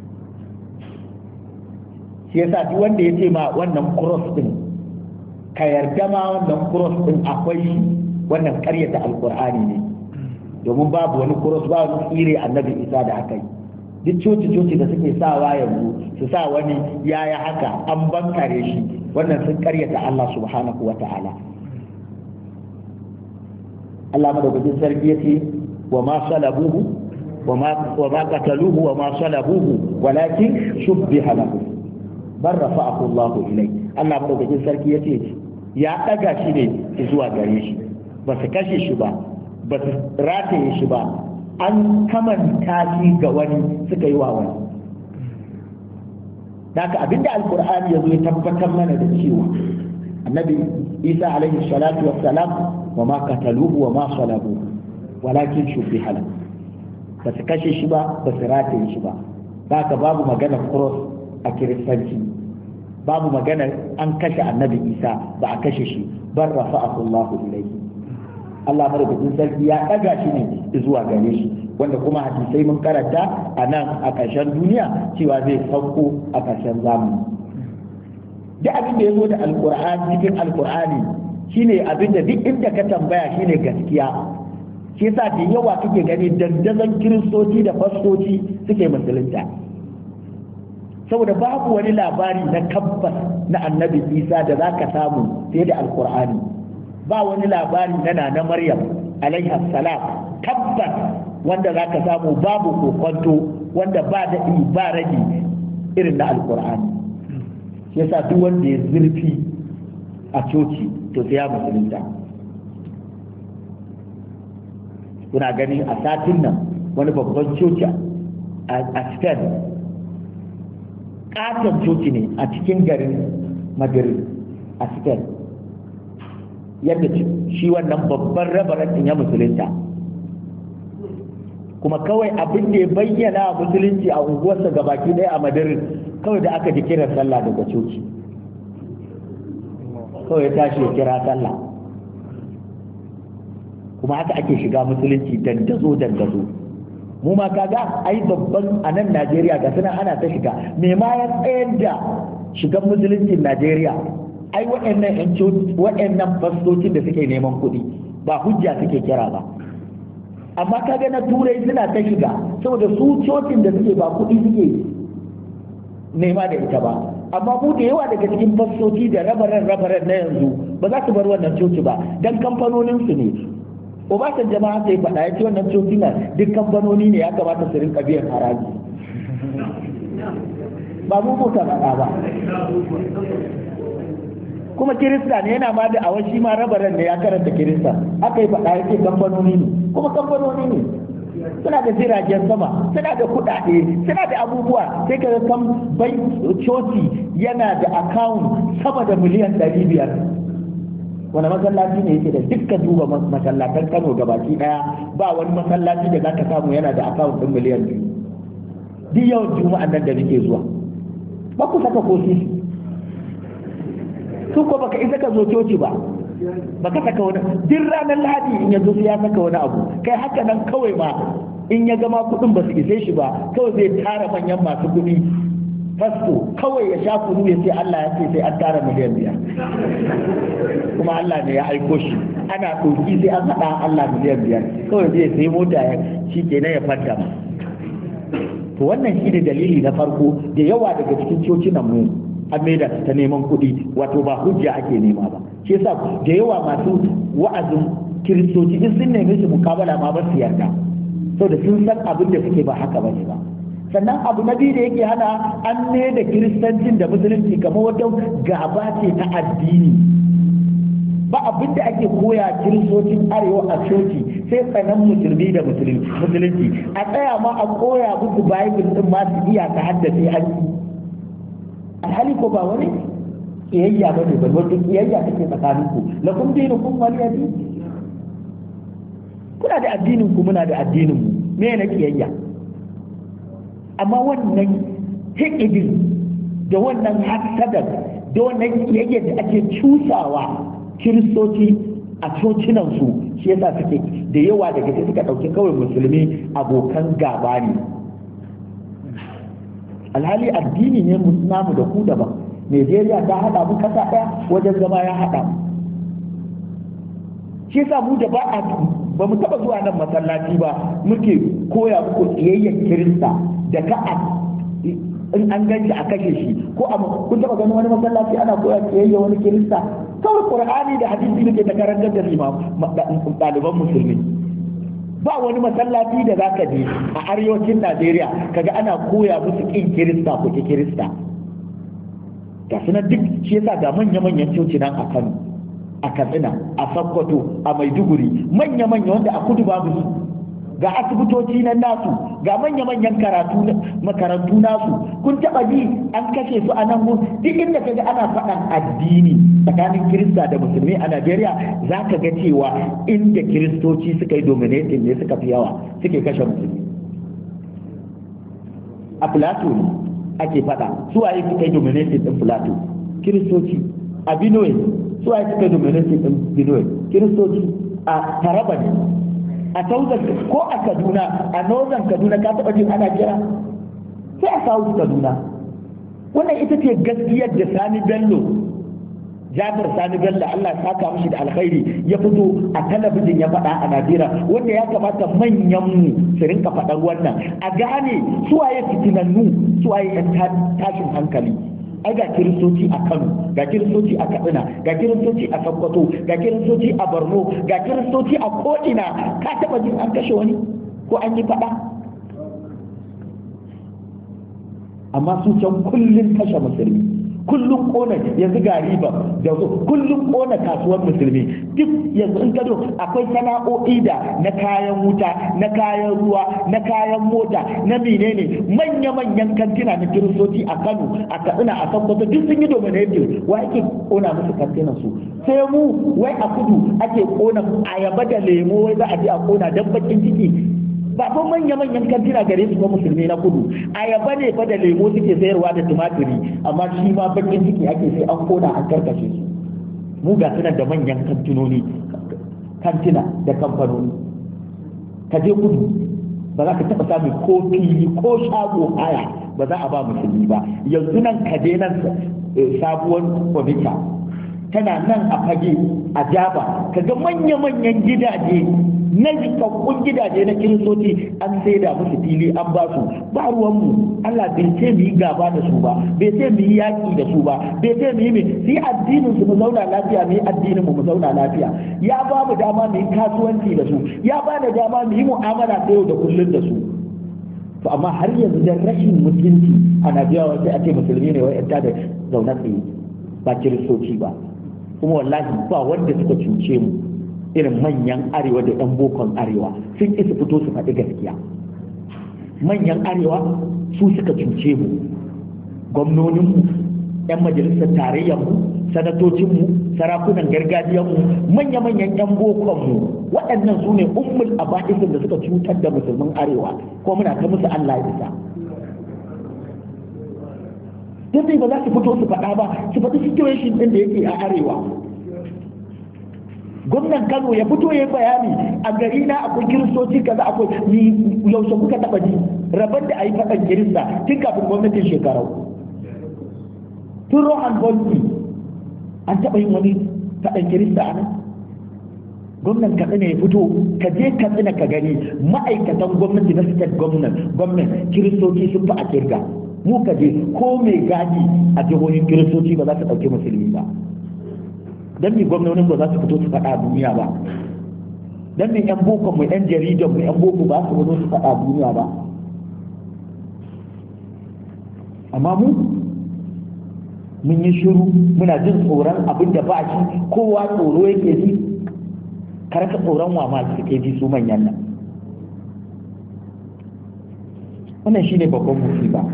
Shi yasa duk wanda ya ce ma wannan cross din ka yarda ma wannan cross din akwai shi, wannan ƙaryata alƙur'ani ne, domin babu wani cross, ba wani tsire annabi Isa da aka yi. Duk coci da suke sawa yanzu su sa wani yaya haka an bankare shi, wannan sun ƙaryata Allah subhanahu wa ta'ala. Allah madaukakin sarki ya ce wa ma salabuhu wa ma qataluhu wa ma salabuhu walakin shubbiha lahu bar rafa'ahu Allah ilai. Allah madaukakin sarki ya ce ya daga shi ne zuwa gare shi, ba su kashe shi ba, ba su rataye shi ba, an kamanta shi ga wani suka yi wa wani. Daga abinda alkur'ani ya zo ya tabbatar mana da cewa annabi Isa alaihi salatu wassalam wa ma qataluhu wa ma salabuhu walakin shubbiha lahu, ba su kashe shi ba, ba su rataye shi ba. Daga babu magana cross a kiristanci, babu magana an kashe annabi Isa ba a kashe shi, bar rafa'ahu Allah ilayhi. Allah madaukakin sarki ya ɗaga shi ne zuwa gare shi, wanda kuma hadisai mun karanta a nan a ƙarshen duniya cewa zai sauko a ƙarshen zamani. Duk abin da ya zo da alƙur'ani cikin alƙur'ani shine abin da duk inda ka tambaya shine gaskiya. Shi yasa da yawa kake gani dandazon kiristoci da fastoci suke musulunta, saboda babu wani labari na tabbas na annabi Isa da za ka samu fiye da alƙur'ani. Ba wani labari na Maryam alaiha salam tabbas wanda za ka samu babu kokonto, wanda ba daɗi ba rage irin na alkur'ani. Shi yasa duk wanda ya zurfi a coci to sai ya musulunta. Kuna gani a satin nan wani babban coci a Spain, ƙaton coci ne a cikin garin Madrid a Spain, yadda shi wannan babban rabarantin ya musulunta, kuma kawai abin da ya bayyana musulunci a unguwarsa gabaki ɗaya a Madrid kawai da aka ji kiran sallah daga coci, kawai ya tashi ya kira sallah. Kuma haka ake shiga musulunci dandazo. Mu ma kaga ai babban a nan Najeriya ga suna ana ta shiga, me ma ya tsayar da shigan musuluncin Najeriya? Ai waɗannan fastocin da suke neman kuɗi ba hujja suke kira ba. Amma kaga na turai suna ta shiga saboda su cocin da suke ba kuɗi suke nema da ita ba. Amma mu da yawa daga cikin fastoci da rabaran na yanzu ba za su bar wannan coci ba, dan kamfanonin su ne. Obasan jama'a sai faɗa ya ce wannan coci na duk kamfanoni ne, ya kamata su rinka biyan haraji. Ba mu mota faɗa ba. Kuma kirista ne, yana ma da awashi ma rabaran ne, ya karanta kirista, aka yi faɗa ya ce kamfanoni ne, kuma kamfanoni ne suna da jiragen sama, suna da kuɗaɗe, suna da abubuwa. Sai ka kan bai coci yana da account sama da miliyan 500. wani masallaci ne yake da dukkan duba masallatan Kano gabaki daya ba wani masallaci da zaka samu yana da account din miliyan 2. Duk yawan juma'an nan da nake zuwa ba ku saka ko sisi, su ko baka isa ka zo coci ba, baka saka wani, duk ranar Lahadi in ya zo ya saka wani abu. Kai haka nan kawai ma in ya gama kudin ba su ise shi ba, kawai zai tara manyan masu kudi fasto kawai ya sha kunu ya ce Allah ya ce sai an tara miliyan 5, kuma Allah ne ya aiko shi, ana ɗauki sai an haɗa Allah miliyan 5, kawai zai sai mota ya shi kenan ya fanta. To wannan shi ne dalili na farko da yawa daga cikin cocinan mu an maida ta neman kuɗi, wato ba hujja ake nema ba. Shi yasa da yawa masu wa'azin kiristoci in sun nemi su mukabala ma ba su yarda, saboda sun san abin da suke ba haka bane ba. Sannan abu na biyu da yake hana an ne da kiristancin da musulunci kamar wata gaba ce ta addini. Ba abin da ake koya kiristocin arewa a coci sai tsanan musulmi da musulunci. A tsaya ma a koya musu bible din ma su iya ta haddace an yi. Alhali ko ba wani kiyayya ba ne, ba wata kiyayya take tsakaninku. Lakum dinukum waliyadi. Kuna da addinin ku, muna da addinin mu. Me na kiyayya? Amma wannan hikidin da wannan hasadar da wannan kiyayya da ake cusawa kiristoci a cocinansu shi yasa suke da yawa daga cikin suka ɗauki kawai musulmi abokan gaba ne. Alhali addini ne namu da ku daban. Najeriya ta haɗa mu ƙasa ɗaya, wajen zama ya haɗa mu. Shi yasa mu da ba mu taɓa zuwa nan masallaci ba muke koya muku tsiyayyar kirista da ka in an ganci a kashe shi ko a kun taɓa ganin wani masallaci ana koya tsiyayyar wani kirista. Kawai Qur'ani da hadisi muke ta karantar da ɗaliban musulmi. Ba wani masallaci da zaka je a arewacin Najeriya kaga ana koya musu kin kirista ko ki kirista. Ga sunan duk shi yasa ga manya-manyan coci nan a Kano, a Katsina, a Sokoto, a Maiduguri, manya-manya wanda a kudu babu su. Ga asibitoci nan nasu, ga manya-manyan makarantu nasu. Kun taɓa ji an kashe su a nan duk inda kaga ana faɗan addini tsakanin kirista da musulmi a Najeriya za ka ga cewa inda kiristoci suka yi dominating ne suka fi yawa suke kashe musulmi. A Plateau ne ake faɗa suwaye suka yi dominating ɗin Plateau, kiristoci. A Benue suwaye suka yi dominating ɗin Benue, kiristoci. A Taraba ne, a Southern ko a Kaduna, a Northern Kaduna ka taɓa jin ana kira sai a South Kaduna. Wannan ita ce gaskiyar da Sani Bello, Jafar Sani Bello, Allah ya saka mishi da alkhairi, ya fito a talabijin ya faɗa a Najeriya, wanda ya kamata manyan mu su rinka faɗar wannan a gane suwaye fitinannu, suwaye yan tashin hankali. Ai ga kiristoci a Kano, ga kiristoci a Katsina, ga kiristoci a Sokoto, ga kiristoci a Borno, ga kiristoci a ko'ina. Ka taɓa jin an kashe wani ko an yi faɗa? Amma su can kullum kashe musulmi, kullum kona, yanzu ga riba da kullum kona kasuwar musulmi. Duk yanzu in gado akwai sana'o'i da na kayan wuta, na kayan ruwa, na kayan mota, na menene, manya-manyan kantina na kiristoci a Kano, a Katsina, a Sokoto duk sun yi dominating. Wa ake kona musu kantinan su? Sai mu wai a kudu ake kona ayaba da lemo, wai za a je a kona dan bakin ciki. Ba fa manya-manyan kantina gare su ba musulmi na kudu, ayaba ne fa da lemo suke sayarwa da tumaturi, amma shi ma bakin ciki ake sai an kona an karkashe su. Mu ga suna da manyan kantina da kamfanoni. Ka je kudu ba za ka taɓa samun ko fili ko shago haya ba za a ba musulmi ba. Yanzu nan ka je nan sabuwar kwamita tana nan a fage a Jaba, kaga manya-manyan gidaje na jikakkun gidaje na kiristoci an saida musu fili an ba su. Ba ruwanmu, Allah bai ce mu yi gaba da su ba, bai ce mu yi yaƙi da su ba, bai ce mu yi mai su yi addinin su mu zauna lafiya, mu yi addinin mu zauna lafiya. Ya ba mu dama mu yi kasuwanci da su, ya ba da dama mu yi mu'amala ta yau da kullum da su. To amma har yanzu dan rashin mutunci a Najeriya sai a ce musulmi ne wai da zaune tsaye ba kiristoci ba. Kuma wallahi ba wanda suka cuce mu irin manyan arewa da ɗan bokon arewa, sun isa fito su faɗi gaskiya. Manyan arewa su suka cuce mu, gwamnoninmu, 'yan majalisar tarayyarmu, sanatocinmu, sarakunan gargajiyarmu, manya-manyan 'yan bokonmu, waɗannan su ne ummul aba'isin da suka cutar da musulmin arewa, ko muna ta musu Allah ya isa. Dai ba za su fito su faɗa ba, su faɗi situation ɗin da yake a arewa. Gwamnan Kano ya fito ya bayani, a gari na akwai kiristoci kaza, akwai yaushe kuka taɓa ji rabar da a yi faɗan kirista tun kafin gwamnatin shekarau. Tun Rohan Bolti an taɓa yin wani faɗan kirista a nan. Gwamnan Katsina ya fito, ka je Katsina ka gani ma'aikatan gwamnati na state gwamnan kiristoci sun fi a kirga. Mu ka je ko mai gadi a jihohin kiristoci ba za su ɗauki musulmi ba. Dan mi gwamnonin ba za su fito su faɗa a duniya ba. Dan mi yan boko mu yan jaridan mu yan boko ba su fito su faɗa a duniya ba. Amma mun yi shiru, muna jin tsoron abin da ba shi, kowa tsoro yake ji. Karka tsoron wa ma suke ji su manyan nan. Wannan shine babban musiba.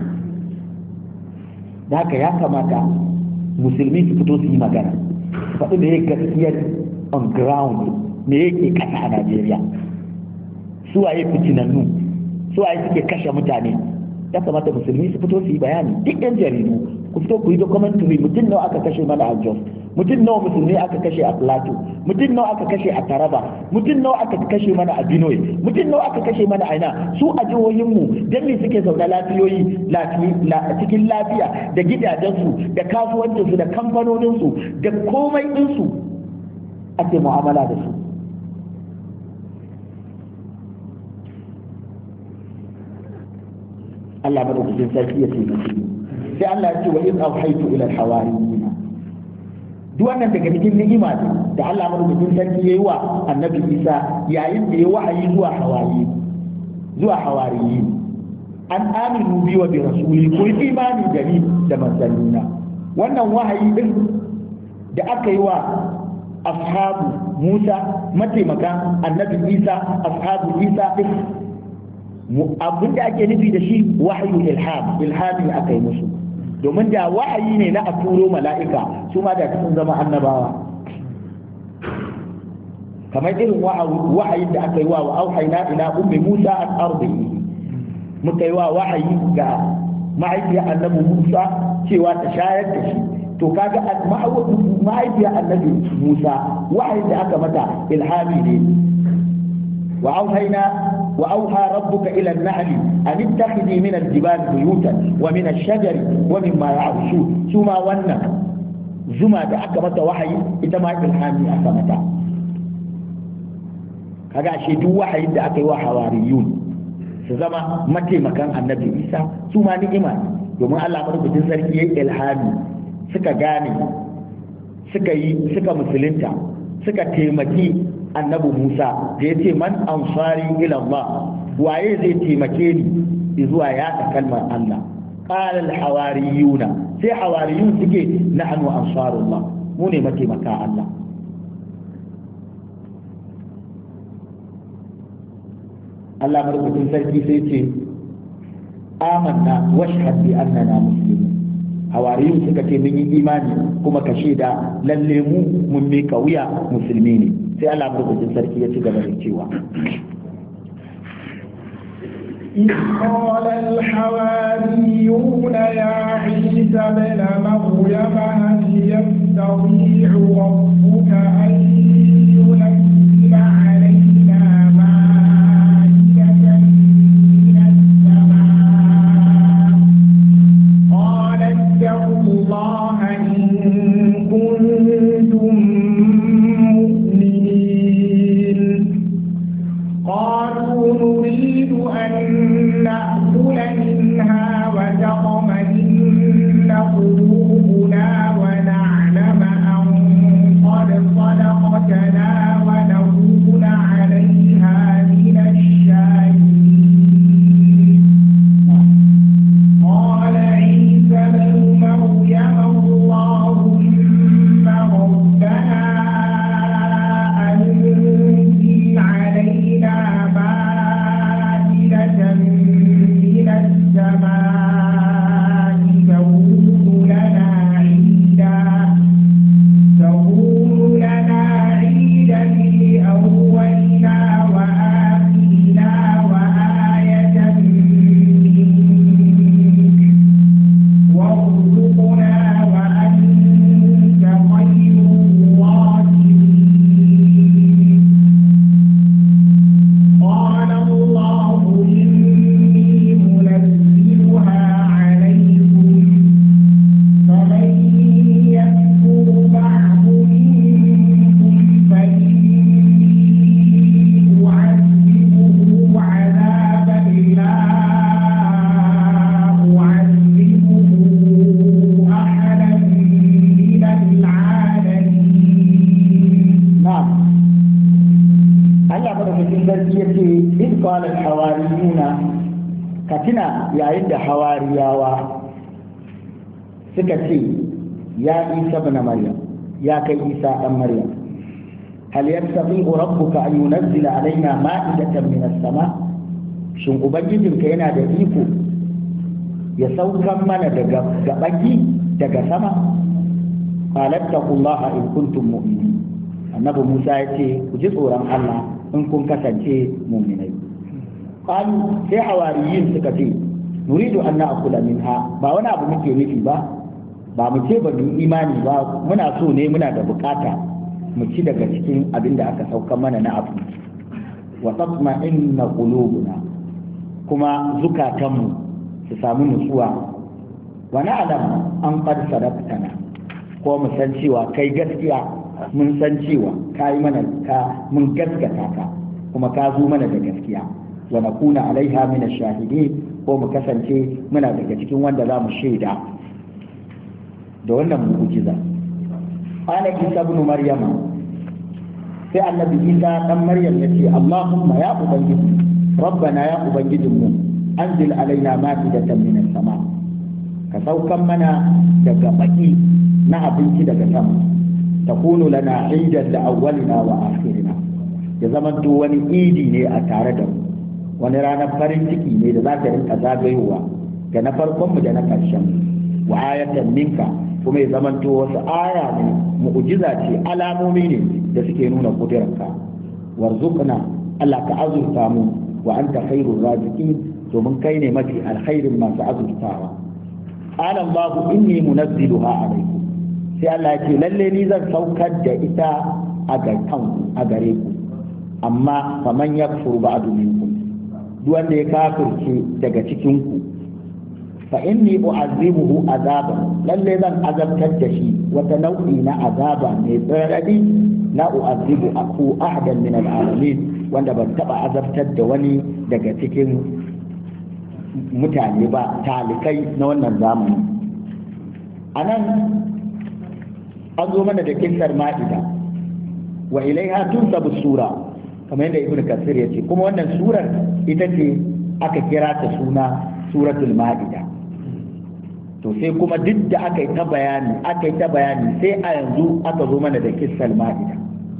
Da haka ya kamata musulmi su fito su yi magana, su faɗi da ya gaskiyar on ground, me yake kasa a Najeriya, su waye fitinannu, su waye suke kashe mutane, ya kamata musulmi su fito su yi bayani. Duk yan jaridu ku fito ku yi documentary, mutum nawa aka kashe mana a Jos, mutum nawa musulmi aka kashe a Plateau, mutum nawa aka kashe a Taraba, mutum nawa aka kashe mana a Benue, mutum nawa aka kashe mana a ina. Su a jihohin mu dan me suke zaune lafiyoyi cikin lafiya da gidajensu da kasuwancinsu da kamfanoninsu da komai ɗinsu ake mu'amala da su. Allah madaukakin sarki ya ce musu, sai Allah ya ce wa in awhaytu ila al-hawariyin. Duk wannan daga cikin ni'ima da Allah madaukakin sarki yayi wa Annabi Isa yayin da ya wahayi zuwa hawariyin an aminu bi wa bi rasuli, ku imani da ni da manzannina. Wannan wahayi din da aka yi wa ashabu Musa mataimakan Annabi Isa, ashabu Isa din, abin da ake nufi da shi wahayu ilhami aka yi musu, domin da wahayi ne na a turo mala'ika su ma da sun zama annabawa. kamar irin wahayin da aka yi wa auhayna ila ummi Musa an ardihi, muka yi wa wahayi ga mahaifiyar annabi Musa cewa ta shayar da shi. To kaga mahaifiyar annabi Musa wahayin da aka mata ilhami ne. وأوحى ربك إلى النحل أن اتخذي من الجبال بيوتا ومن الشجر ومما يعرشون. ثم ون زما da aka mata wahayi ita ma ilhami aka mata. kaga ashe duk wahayin da aka yi wa hawariyun su zama mataimakan annabi Isa su ma ni'ima, domin Allah madaukakin sarki yayi ilhami suka gane suka musulunta suka taimaki annabi Musa da ya ce man ansari ila Allah, waye zai taimake ni zuwa yaɗa kalmar Allah. qala al hawariyuna, sai hawariyun suke nahnu ansarullah, mu ne mataimaka Allah. Allah madaukakin sarki sai ce amanna washhad bi annana muslimun. hawariyun suka ce mun yi imani kuma ka shaida lalle mu mun mika wuya musulmi ne. sai Allah madaukakin sarki ya ci gaba da cewa إذ قال الحواريون يا عيسى ابن مريم هل يستطيع ربك أن ينزل علينا مائدة من السماء قال اتقوا الله إن كنتم نريد أن نأكل منها وتطمئن قلوبنا ونعلم أن قد صدقتنا ونكون عليها من الشاهدين. قال عيسى ابن مريم اللهم ربنا أنزل علينا من السماء تكون لنا عيدا لأولنا وآخرنا وآية منك وارزقنا وأنت خير الرازقين. قال الله إني منزلها عليكم فمن يكفر بعد منكم فإني أعذبه عذابا لا أعذبه أحدا من العالمين. نعم. Allah madaukakin sarki ya ce in qala al-hawariyuna, katina yayin da hawariyawa suka ce ya Isa ibn Maryam, ya kai Isa dan Maryam, hal yastati'u rabbuka an yunzila alaina ma'idatan min as-sama', shin ubangijinka yana da iko ya saukan mana daga gabaki daga sama? qala taqullaha in kuntum mu'minin. Annabi Musa ya ce ku ji tsoron Allah in kun kasance mu'minai. qalu sai hawariyin suka ce nuridu an na'kula minha, ba wani abu muke nufi ba mu ce ba mu imani ba, muna so ne, muna da bukata mu ci daga cikin abin da aka sauka mana na abu. Wa tatma'inna qulubuna, kuma zukatanmu su samu nutsuwa. Wa na'lam an qad sadaqtana, ko mu san cewa kai gaskiya, mun san cewa kai mana mun gaskata ka, kuma ka zo mana da gaskiya. Wa nakuna alaiha min ash-shahidin, ko mu kasance muna daga cikin wanda za mu shaida da wannan mu'jiza. Ana Isa ibn Maryama, sai annabi Isa dan Maryam ya ce Allahumma ya ubangiji, rabbana ya ubangijinmu, anzil alaina ma'idatan minas sama, ka saukan mana daga baki na abinci daga sama, takunu lana idan da awwalina wa akhirina, ya zama to wani idi ne a tare da mu, wani ranar farin ciki ne da za ta rinka zagayowa ga na farkon mu da na karshen mu, wa ayatan minka, kuma ya zama to wasu aya ne, mu'jiza ce, alamomi ne da suke nuna kudirarka. Warzuqna, Allah ka azurta mu, wa anta khairur raziqin, domin kai ne mafi alkhairin masu azurtawa. Qala Allah inni munazziluha alaykum, sai Allah ya ce lalle ni zan saukar da ita a gare ku, amma faman yakfur ba'du minkum, duk wanda ya kafirce daga cikin ku, fa inni u'azzibuhu azaban, lalle zan azabtar da shi wata nau'i na azaba mai tsaradi, la u'azzibu aku ahadan min al'alamin, wanda ban taba azabtar da wani daga cikin mutane ba, talikai na wannan zamani. Anan an zo mana da kissar ma'ida, wa ilaiha tunsabu sura, kamar yadda ibnu kasir ya ce, kuma wannan surar ita ce aka kira ta suna suratul ma'ida. To sai kuma duk da aka yi ta bayani sai a yanzu aka zo mana da kissar ma'ida.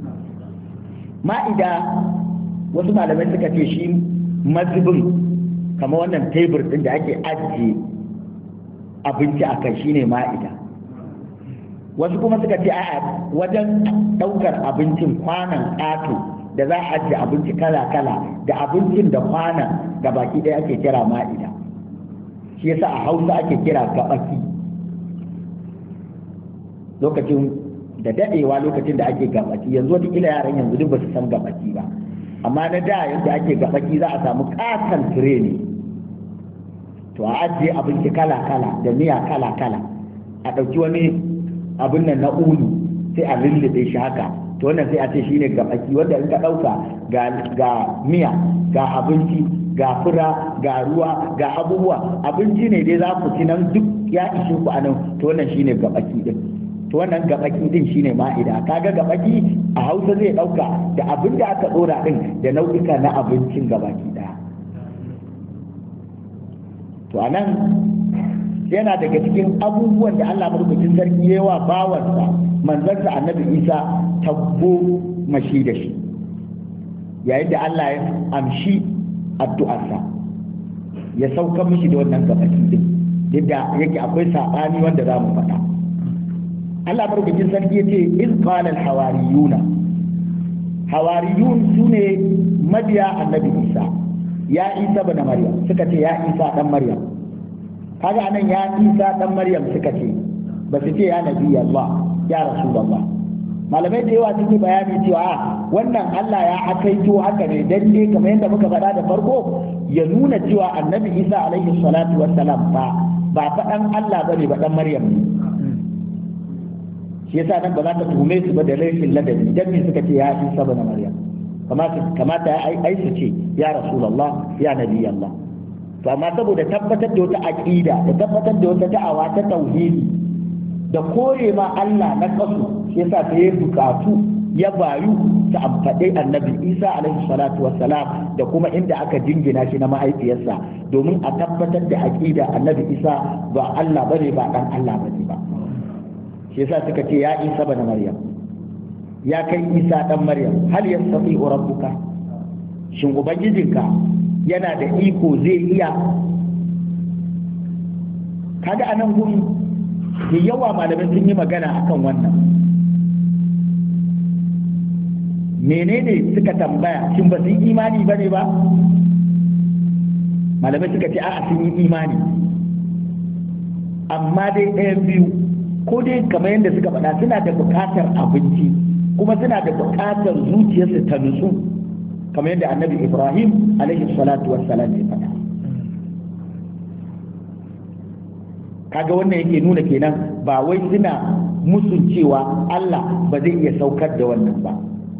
Ma'ida wasu malamai suka ce shi mazubin kamar wannan tebur din da ake ajiye abinci a kai shine ma'ida. Wasu kuma suka ce a'a, wajen ɗaukar abincin, kwanan ƙato da za a ajiye abinci kala-kala da abincin da kwanan da baki ɗaya ake kira ma'ida. Shi yasa a Hausa ake kira gabaki. Lokacin da dadewa, lokacin da ake gabaki, yanzu wata kila yaran yanzu duk ba su san gabaki ba, amma na da yadda ake gabaki za a samu katon tire ne, to a ajiye abinci kala-kala da miya kala-kala, a ɗauki wani abin nan na ulu sai a lullube shi haka, to wannan sai a ce shine gabaki, wanda in ka ɗauka ga miya, ga abinci, ga fura, ga ruwa, ga abubuwa, abinci ne dai za ku ci nan duk ya ishe ku a nan, to wannan shine gabaki din. To wannan gabaki din shine ma'ida. Kaga gabaki a Hausa zai dauka da abin da aka dora din da nau'ika na abincin gabaki daya. To anan yana daga cikin abubuwan da Allah madaukakin sarki yayi wa bawansa manzansa Annabi Isa tabbo mashi da shi, yayin da Allah ya amshi addu'arsa ya sauka mishi da wannan gabaki din, yadda yake akwai sabani wanda za mu faɗa. Allah barkatun sarki ya ce iz qala al-hawariyuna, hawariyun sune mabiya Annabi Isa, ya Isa ibn Maryam, suka ce ya Isa dan Maryam. Kaga anan ya Isa dan Maryam suka ce, ba su ce ya Nabi Allah, ya Rasulullah. Malamai da yawa sun yi bayani cewa wannan Allah ya akaito haka ne dan dai kamar yadda muka faɗa da farko, ya nuna cewa Annabi Isa alaihi salatu wassalam ba faɗan Allah bane ba dan Maryam ne. Shi yasa nan ba za ka tuhume su ba da laifin ladabi, dan me suka ce ya Isa ibn Maryam, kamata ya ai su ce ya Rasulullah, ya Nabi Allah. To amma saboda tabbatar da wata aqida da tabbatar da wata da'awa ta tauhidi da kore ma Allah na kasu, shi yasa sai ya bukatu ya bayu ta amfade Annabi Isa alaihi salatu wassalam da kuma inda aka jingina shi na mahaifiyarsa, domin a tabbatar da aqida Annabi Isa ba Allah bane, ba dan Allah bane ba. Shi yasa suka ce ya Isa ibn Maryam, ya kai Isa dan Maryam, hal yastati'u rabbuka, shin ubangijinka yana da iko zai iya? Kaga anan gun da yawa malamai sun yi magana akan wannan. Menene suka tambaya, shin ba su yi imani bane ba? malamai suka ce a'a sun yi imani amma dai ɗayan biyu, ko dai kamar yadda suka faɗa suna da buƙatar abinci kuma suna da buƙatar zuciyarsu ta nutsu kamar yadda annabi Ibrahim alaihi salatu wassalam ya faɗa. Kaga wannan yake nuna kenan ba wai suna musun cewa Allah ba zai iya saukar da wannan ba.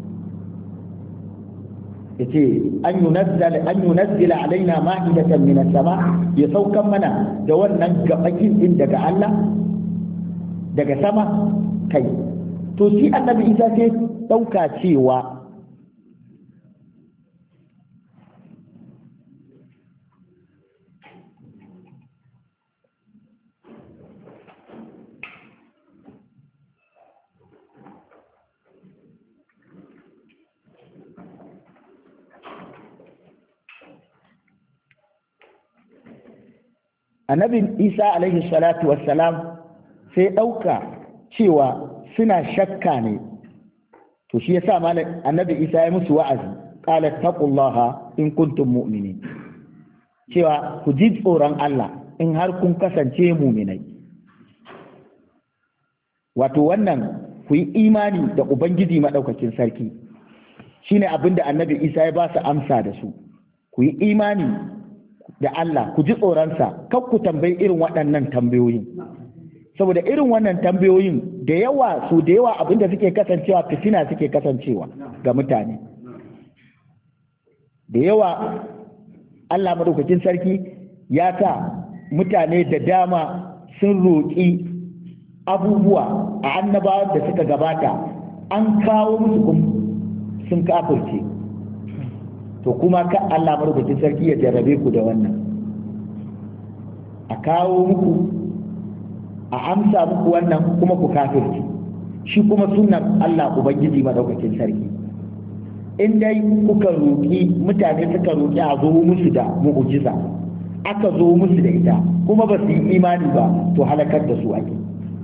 yace an yunazzila alaina ma'idatan minas sama, ya saukan mana da wannan gabakin din daga Allah daga sama kai. To shi annabi Isa sai dauka cewa annabi Isa alaihi salatu wassalam sai ɗauka cewa suna shakka ne. To shi yasa malam annabi Isa ya musu wa'azi, qala taqullaha in kuntum mu'minin, cewa ku ji tsoron Allah in har kun kasance mu'minai. Wato wannan ku yi imani da Ubangiji madaukakin sarki shine abinda annabi Isa ya ba su amsa da su. Ku yi imani da Allah, ku ji tsoronsa, kar ku tambayi irin waɗannan tambayoyin, saboda irin wannan tambayoyin da yawa abinda suke kasancewa fitina suke kasancewa ga mutane da yawa. Allah madaukakin sarki ya sa mutane da dama sun roƙi abubuwa a annabawan da suka gabata, an kawo musu sun kafirce. To kuma ka Allah madaukakin sarki ya jarrabe ku da wannan, a kawo muku a amsa muku wannan kuma ku kafirci. Shi kuma sunnan Allah Ubangiji madaukakin sarki, in dai kuka roƙi, mutane suka roƙi a zo musu da mu'jiza, aka zo musu da ita kuma ba su yi imani ba, to halakar da su ake.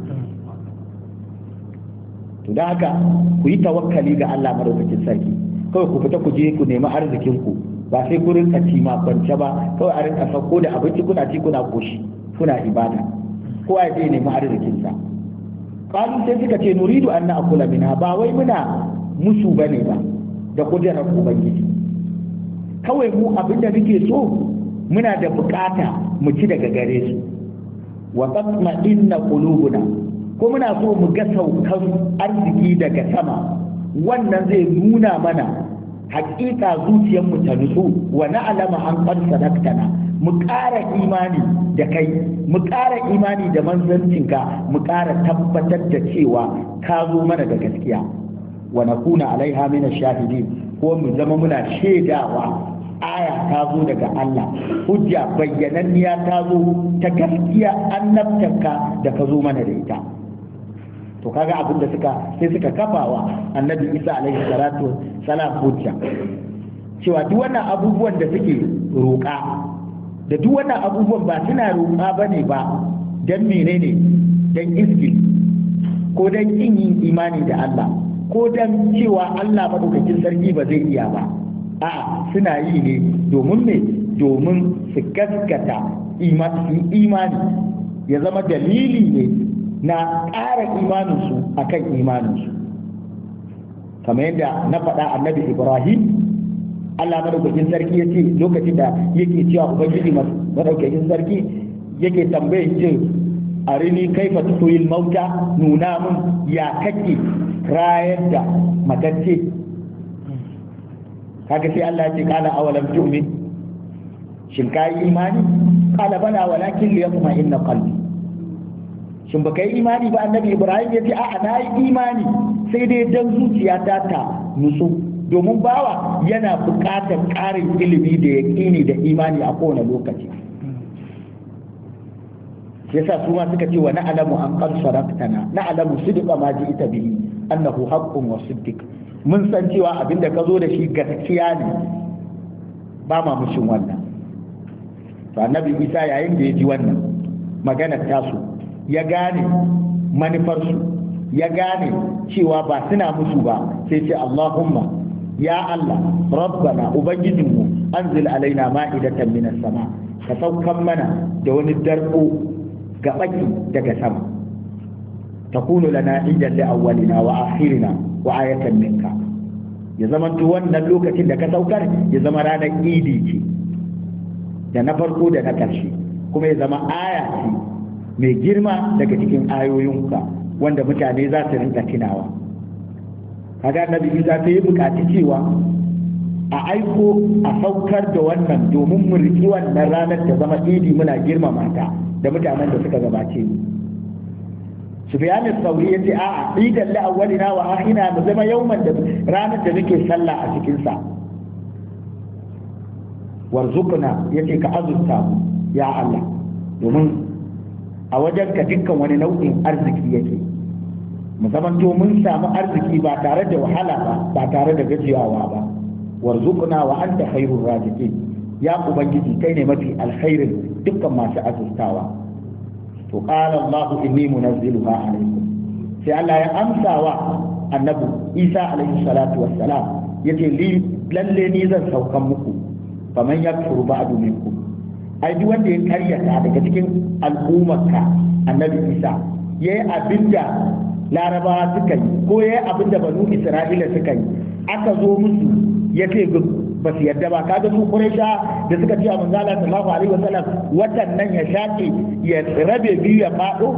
To da haka ku yi tawakkali ga Allah madaukakin sarki, kawai ku fita ku je ku nemi arzikin ku, ba sai ku rinka ci ma kwance ba, kawai a rinka sauko da abinci kuna ci kuna koshi kuna ibada, kowa ya je nemi arzikin sa. Qalu sai suka ce nuridu an na'kula minha, ba wai muna musu bane ba da kujerar ubangiji, kawai mu abinda muke so muna da bukata mu ci daga gare su. Wa tatma'inna qulubuna, ko muna so mu ga saukan arziki daga sama, wannan zai nuna mana hakika zuciyarmu ta nutsu, wa na'lama an qad sadaqtana, mu ƙara imani da kai, mu ƙara imani da manzancinka, mu ƙara tabbatar da cewa ka zo mana da gaskiya. Wa nakuna alaiha min ash-shahidin, ko mu zama muna shaidawa aya ta zo daga Allah, hujja bayyananniya ta zo ta gaskiya annabtanka da ka zo mana da ita. To kaga abin da suka kafawa annabi Isa alaihi salatu salam hujja, cewa duk wannan abubuwan da suke roƙa, da duk wannan abubuwan ba suna roƙa bane ba dan menene, dan izgil ko dan kin yin imani da Allah, ko dan cewa Allah madaukakin sarki ba zai iya ba. A'a, suna yi ne domin su gaskata imani, ya zama dalili ne na ƙara imaninsu a kan imaninsu. Kamar yadda na faɗa annabi Ibrahim, Allah madaukakin sarki ya ce lokacin da yake cewa Ubangiji madaukakin sarki yake tambayin ce arini kaifa tuhil mauta, nuna mun ya kake rayar da matacce. Kaga sai Allah ya ce qala awalam tu'min, shin kai imani? Qala bala walakin liyatma'inna qalbi. Shin baka yi imani ba? Annabi Ibrahim ya ce a'a, na yi imani sai dai dan zuciyata ta nutsu, domin bawa yana buƙatar ƙarin ilimi da yaƙini da imani a kowane lokaci. Shi yasa su ma suka ce wa na'lamu an qad sadaqtana, na'lamu sidqa ma ji'ta bihi annahu haqqun wa siddiq. Mun san cewa abinda ka zo da shi gaskiya ne, ba ma mushin wannan. To annabi Isa yayin da ya ji wannan maganar tasu, ya gane manufarsu, ya gane cewa ba suna musu ba, sai ce Allahumma, ya Allah, rabbana ubangijinmu, anzil alaina ma'idatan minas sama, ka saukan mana da wani darbo ga baki daga sama takunu lana idan li awwalina wa akhirina wa ayatan minka ya zama to wannan lokacin da ka saukar ya zama ranar idi ce da na farko da na ƙarshe kuma ya zama aya ce mai girma daga cikin ayoyinka wanda mutane za su rinka tunawa kaga annabi Isa sai ya buƙaci cewa a aiko a saukar da wannan domin mu riƙi wannan ranar da zama idi muna girmama ta da mutanen da suka gabace mu Sufyan al-Thawri yace a'a idan la awwalina wa akhina mu zama yawman da ranar da muke sallah a cikin sa warzuqna yace ka azurta mu ya Allah domin a wajen ka dukkan wani nau'in arziki yake mu zamanto mun samu arziki ba tare da wahala ba tare da gajiyawa ba warzuqna wa anta khairur raziqin ya ubangiji kai ne mafi alkhairin dukkan masu azurtawa to qala Allah inni munazziluha alaykum sai Allah ya amsa wa annabi Isa alaihi salatu wassalam yace lalle ni zan saukan muku faman yakfuru ba'du minkum ai duk wanda ya karyata daga cikin al'ummarka annabi Isa yayi abinda larabawa suka yi ko yayi abinda banu Isra'ila suka yi aka zo musu yace ba su yadda ba kaga su Quraysha da suka ce manzo Allah sallallahu alaihi wasallam watan nan ya shaƙe ya rabe biyu ya fado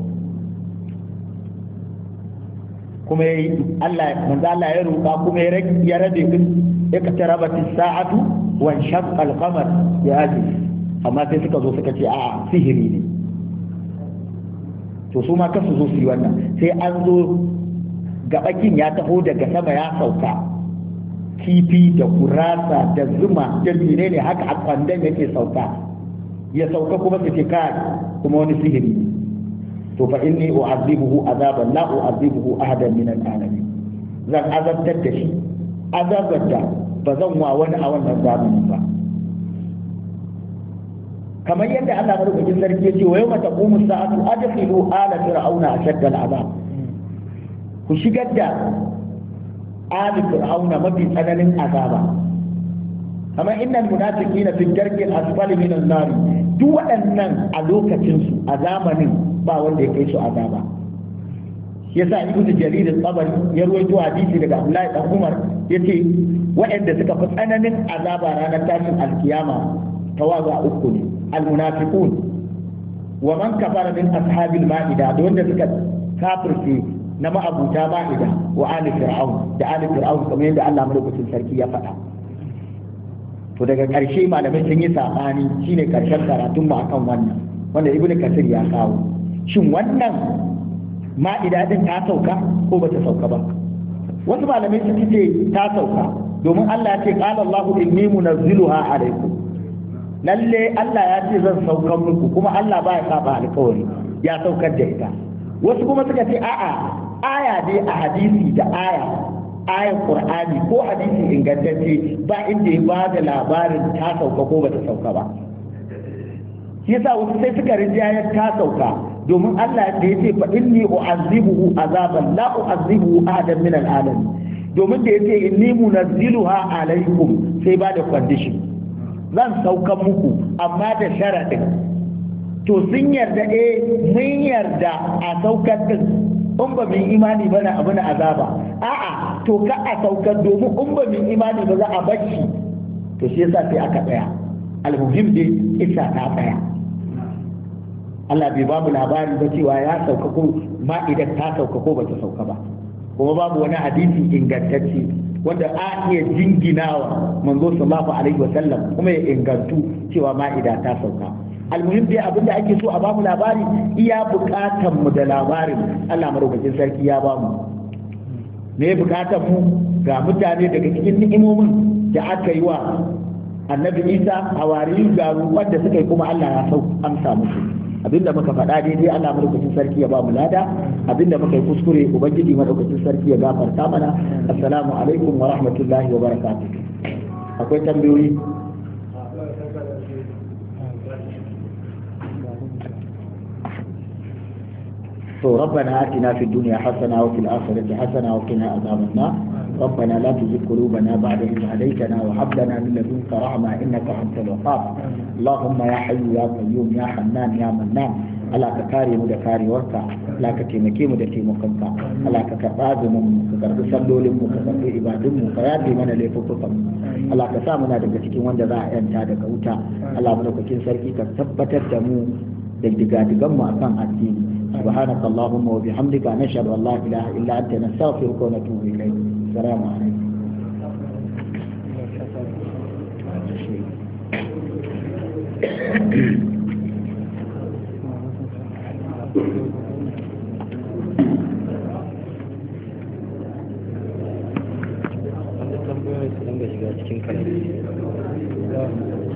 kuma Allah manzo Allah ya roƙa kuma ya rabe din iqtarabatis sa'atu wa shaqqa al-qamar ya aji amma sai suka zo suka ce a'a sihiri ne to su ma kasu zo su yi wannan sai an zo gabakin ya taho daga sama ya sauka kifi da kurasa da zuma da menene haka a kwandon yake sauka ya sauka kuma su ce kai kuma wani sihiri ne to fa inni u'azibuhu azaban la u'azibuhu ahadan min al-alamin zan azabtar da shi azabar da ba zan wa wani a wannan zamanin ba kamar yadda Allah madaukakin sarki ya ce wa yawma taqumu sa'atu adkhilu ala fir'auna ashadda al'azab ku shigar da ali fir'auna mafi tsananin azaba kamar innal munafiqina fi darki al-asfali min an-nar duk waɗannan a lokacin su a zamanin ba wanda ya kai su azaba shi yasa ibnu jarir al-tabari ya rawaito hadisi daga Abdullahi dan Umar yace waɗanda suka fi tsananin azaba ranar tashin alkiyama tawaga uku ne المنافقون ومن كفر من أصحاب المائدة دون ذلك كافر في نما أبو مائدة وآل فرعون ده آل فرعون كما يندى الله ملوك السركية فتا فدقى كرشي ما لم يسني ساقاني شيني كرشان كراتم ما أكون وانا ابن كثير يقاو شو وانا مائدة دين تاسوكا هو بتسوكا بك wasu malamai suke ce ta sauka domin Allah ya ce qala Allahu inni munazziluha alaikum lalle Allah ya ce zan saukar muku kuma Allah ba ya saba alƙawari ya saukar da ita wasu kuma suka ce a'a aya dai a hadisi da ayan Qur'ani ko hadisi ingantacce ba inda ya bada labarin ta sauka ko bata sauka ba shi yasa wasu sai suka rinjayar ta sauka domin Allah da ya ce fa inni u'azzibuhu azaban la u'azzibuhu ahadan min al-alamin domin da ya ce inni munazziluha alaikum sai ba da condition zan saukan muku amma da sharaɗin to sun yarda mun yarda a saukar din in ba min imani ba na abu na azaba a'a to ka a saukar domin in ba min imani ba za a bacci to shi yasa sai aka tsaya almuhim dai isa ta tsaya Allah bai babu labari ba cewa ya sauka ko ma idan ta sauka ko ba ta sauka ba kuma babu wani hadisi ingantacce wanda a iya jinginawa manzo sallallahu alaihi wasallam kuma ya ingantu cewa ma'ida ta sauka almuhim dai abin da ake so a bamu labari iya bukatan mu da labarin Allah madaukakin sarki ya bamu me bukatan mu ga mutane daga cikin ni'imomin da aka yi wa annabi Isa hawari ga ruwan da suka yi kuma Allah ya amsa musu abinda muka faɗa daidai Allah madaukakin sarki ya ba mu lada abinda muka yi kuskure ubangiji madaukakin sarki ya gafarta mana assalamu alaikum wa rahmatullahi wa barakatuh akwai tambayoyi to rabbana atina fid dunya hasana wa fil akhirati hasana wa qina adhaban nar ربنا لا تزغ قلوبنا بعد إذ هديتنا وهب لنا من لدنك رحمة إنك أنت الوهاب اللهم يا حي يا قيوم يا حنان يا منان Allah ka kare mu da karewarka Allah ka taimake mu da taimakonka Allah ka karɓa azumin mu ka karɓi sallolin mu ka karɓi ibadun mu ka yafe mana laifukan mu Allah ka sa muna daga cikin wanda za a yanta daga wuta Allah madaukakin sarki ka tabbatar da mu da digadigan mu akan addini سبحانك اللهم وبحمدك نشهد أن لا إله إلا أنت نستغفرك ونتوب إليك السلام عليكم tambayoyi su dinga shiga cikin kalari